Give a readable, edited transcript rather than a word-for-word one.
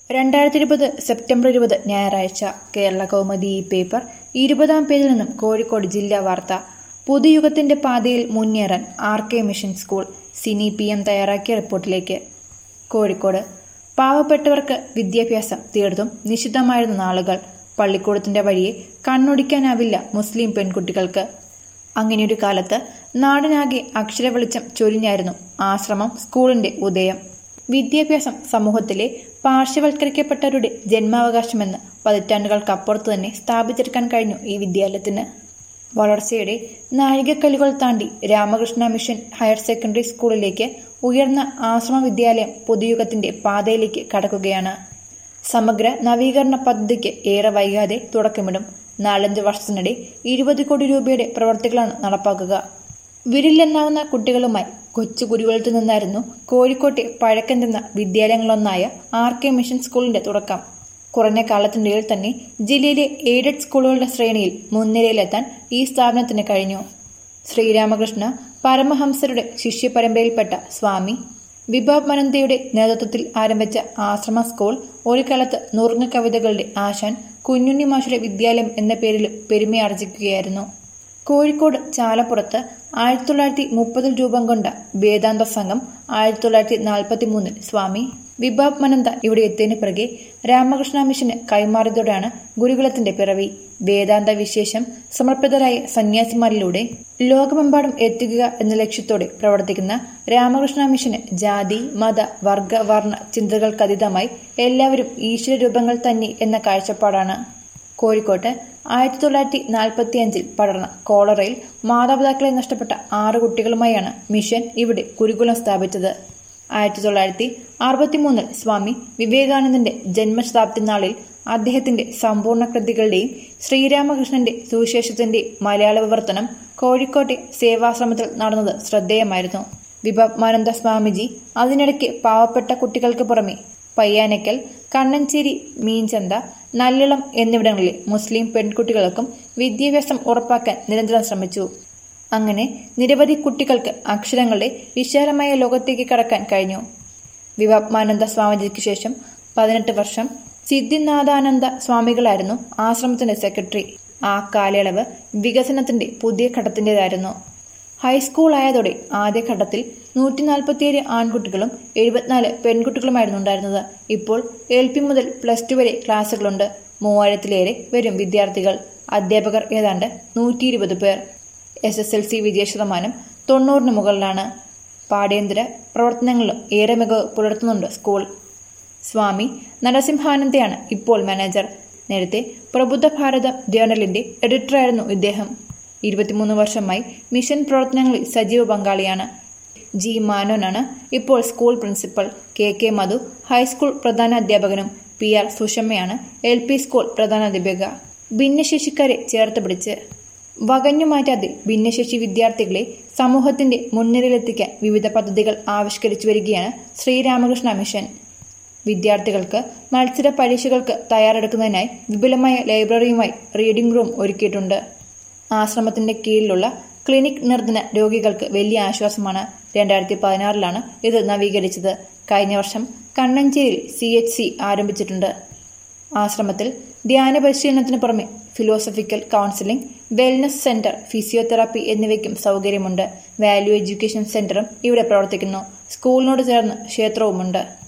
2020 September 20 ഞായറാഴ്ച Kerala Kaumudi paper 20-ാം പേജിൽ നിന്നും കോഴിക്കോട് ജില്ലാ വാർത്ത. പുതുയുഗത്തിന്റെ പാതയിൽ മുന്നേറാൻ R K. Mission school. Sini PM തയ്യാറാക്കിയ റിപ്പോർട്ടിലേക്ക്. കോഴിക്കോട് പാവപ്പെട്ടവർക്ക് വിദ്യാഭ്യാസം തീർത്തും നിഷിദ്ധമായിരുന്ന നാളുകൾ. പള്ളിക്കൂടത്തിന്റെ വഴിയെ കണ്ണൊടിക്കാനാവില്ല മുസ്ലിം പെൺകുട്ടികൾക്ക്. അങ്ങനെയൊരു കാലത്ത് നാടിനാകെ അക്ഷരവെളിച്ചം ചൊരിഞ്ഞായിരുന്നു ആശ്രമം സ്കൂളിന്റെ ഉദയം. വിദ്യാഭ്യാസം സമൂഹത്തിലെ പാർശ്വവൽക്കരിക്കപ്പെട്ടവരുടെ ജന്മാവകാശമെന്ന് പതിറ്റാണ്ടുകൾക്കപ്പുറത്ത് തന്നെ സ്ഥാപിച്ചെടുക്കാൻ കഴിഞ്ഞു ഈ വിദ്യാലയത്തിന്. വളർച്ചയുടെ നാഴികക്കല്ലുകൾ താണ്ടി രാമകൃഷ്ണ മിഷൻ ഹയർ സെക്കൻഡറി സ്കൂളിലേക്ക് ഉയർന്ന ആശ്രമ വിദ്യാലയം പുതുയുഗത്തിന്റെ പാതയിലേക്ക് കടക്കുകയാണ്. സമഗ്ര നവീകരണ പദ്ധതിക്ക് ഏറെ വൈകാതെ തുടക്കമിടും. 4-5 വർഷത്തിനിടെ 20 കോടി രൂപയുടെ പ്രവർത്തികളാണ് നടപ്പാക്കുക. വിരലിലെണ്ണാവുന്ന കുട്ടികളുമായി കൊച്ചു കുരുവലത്തു നിന്നായിരുന്നു കോഴിക്കോട്ടെ പഴക്കം ചെന്ന വിദ്യാലയങ്ങളൊന്നായ ആർ.കെ. മിഷൻ സ്കൂളിന്റെ തുടക്കം. കുറഞ്ഞ കാലത്തിനിടയിൽ തന്നെ ജില്ലയിലെ എയ്ഡഡ് സ്കൂളുകളുടെ ശ്രേണിയിൽ മുൻനിരയിലെത്താൻ ഈ സ്ഥാപനത്തിന് കഴിഞ്ഞു. ശ്രീരാമകൃഷ്ണ പരമഹംസരുടെ ശിഷ്യപരമ്പരയിൽപ്പെട്ട സ്വാമി വിഭാവനന്ദയുടെ നേതൃത്വത്തിൽ ആരംഭിച്ച ആശ്രമ സ്കൂൾ ഒരു കാലത്ത് നുറുങ്ങ കവിതകളുടെ ആശാൻ കുഞ്ഞുണ്ണി മാഷുടെ വിദ്യാലയം എന്ന പേരിൽ പെരുമയാർജിക്കുകയായിരുന്നു. കോഴിക്കോട് ചാലപ്പുറത്ത് 1930 രൂപം കൊണ്ട വേദാന്ത സംഘം 1943 സ്വാമി വിഭാവനന്ദ ഇവിടെ എത്തിയതിനു പിറകെ രാമകൃഷ്ണ മിഷന് കൈമാറിയതോടെയാണ് ഗുരുകുലത്തിന്റെ പിറവി. വേദാന്ത വിശേഷം സമർപ്പിതരായ സന്യാസിമാരിലൂടെ ലോകമെമ്പാടും എത്തിക്കുക എന്ന ലക്ഷ്യത്തോടെ പ്രവർത്തിക്കുന്ന രാമകൃഷ്ണ മിഷന് ജാതി മത വർഗ വർണ്ണ ചിന്തകൾക്കതീതമായി എല്ലാവരും ഈശ്വര രൂപങ്ങൾ തന്നെ എന്ന കാഴ്ചപ്പാടാണ്. കോഴിക്കോട്ട് 1945 പടർന്ന കോളറയിൽ മാതാപിതാക്കളെ നഷ്ടപ്പെട്ട 6 കുട്ടികളുമായാണ് മിഷൻ ഇവിടെ ഗുരുകുലം സ്ഥാപിച്ചത്. 1963 സ്വാമി വിവേകാനന്ദന്റെ ജന്മശതാബ്ദി നാളിൽ അദ്ദേഹത്തിന്റെ സമ്പൂർണ്ണ കൃതികളുടെയും ശ്രീരാമകൃഷ്ണന്റെ സുവിശേഷത്തിന്റെ മലയാള വിവർത്തനം കോഴിക്കോട്ടെ സേവാശ്രമത്തിൽ നടന്നത് ശ്രദ്ധേയമായിരുന്നു. വിഭാവനന്ദ സ്വാമിജി അതിനിടയ്ക്ക് പാവപ്പെട്ട കുട്ടികൾക്ക് പുറമെ പയ്യാനക്കൽ, കണ്ണഞ്ചേരി, മീൻചന്ത, നല്ലിളം എന്നിവിടങ്ങളിലെ മുസ്ലിം പെൺകുട്ടികൾക്കും വിദ്യാഭ്യാസം ഉറപ്പാക്കാൻ നിരന്തരം ശ്രമിച്ചു. അങ്ങനെ നിരവധി കുട്ടികൾക്ക് അക്ഷരങ്ങളുടെ വിശാലമായ ലോകത്തേക്ക് കടക്കാൻ കഴിഞ്ഞു. വിഭാവനന്ദ സ്വാമിജിക്ക് ശേഷം 18 വർഷം സിദ്ധിനാഥാനന്ദ സ്വാമികളായിരുന്നു ആശ്രമത്തിന്റെ സെക്രട്ടറി. ആ കാലയളവ് വികസനത്തിന്റെ പുതിയ ഘട്ടത്തിന്റേതായിരുന്നു. ഹൈസ്കൂൾ ആയതോടെ ആദ്യഘട്ടത്തിൽ 147 ആൺകുട്ടികളും 74 പെൺകുട്ടികളുമായിരുന്നു ഉണ്ടായിരുന്നത്. ഇപ്പോൾ LP മുതൽ +2 വരെ ക്ലാസുകളുണ്ട്. 3000-ലേറെ വരും വിദ്യാർത്ഥികൾ. അധ്യാപകർ ഏതാണ്ട് 120 പേർ. SSLC വിജയശതമാനം 90-ന് മുകളിലാണ്. പാഠ്യേതര പ്രവർത്തനങ്ങളിലും ഏറെ മികവ് പുലർത്തുന്നുണ്ട് സ്കൂൾ. സ്വാമി നരസിംഹാനന്ദയാണ് ഇപ്പോൾ മാനേജർ. നേരത്തെ പ്രബുദ്ധ ഭാരതം ജേർണലിന്റെ എഡിറ്ററായിരുന്നു ഇദ്ദേഹം. 23 വർഷമായി മിഷൻ പ്രവർത്തനങ്ങളിൽ സജീവ പങ്കാളിയാണ്. G. മാനോനാണ് ഇപ്പോൾ school principal. KK Madhu high school പ്രധാന അധ്യാപകനും PR സുഷമ്മയാണ് LP സ്കൂൾ പ്രധാനാധ്യാപിക. ഭിന്നശേഷിക്കാരെ ചേർത്ത് പിടിച്ച് വകഞ്ഞു മാറ്റാതെ ഭിന്നശേഷി വിദ്യാർത്ഥികളെ സമൂഹത്തിന്റെ മുൻനിരയിലെത്തിക്കാൻ വിവിധ പദ്ധതികൾ ആവിഷ്കരിച്ചു വരികയാണ് ശ്രീരാമകൃഷ്ണ മിഷൻ. വിദ്യാർത്ഥികൾക്ക് മത്സര പരീക്ഷകൾക്ക് തയ്യാറെടുക്കുന്നതിനായി വിപുലമായ ലൈബ്രറിയുമായി റീഡിംഗ് റൂം ഒരുക്കിയിട്ടുണ്ട്. ആശ്രമത്തിന്റെ കീഴിലുള്ള ക്ലിനിക് നിർധന രോഗികൾക്ക് വലിയ ആശ്വാസമാണ്. 2016-ലാണ് ഇത് നവീകരിച്ചത്. കഴിഞ്ഞ വർഷം കണ്ണഞ്ചേരിയിൽ CHC ആരംഭിച്ചിട്ടുണ്ട്. ആശ്രമത്തിൽ ധ്യാന പരിശീലനത്തിന് പുറമെ philosophical counselling, wellness centre, physiotherapy എന്നിവയ്ക്കും സൗകര്യമുണ്ട്. വാല്യൂ എഡ്യൂക്കേഷൻ സെന്ററും ഇവിടെ പ്രവർത്തിക്കുന്നു. സ്കൂളിനോട് ചേർന്ന് ക്ഷേത്രവുമുണ്ട്.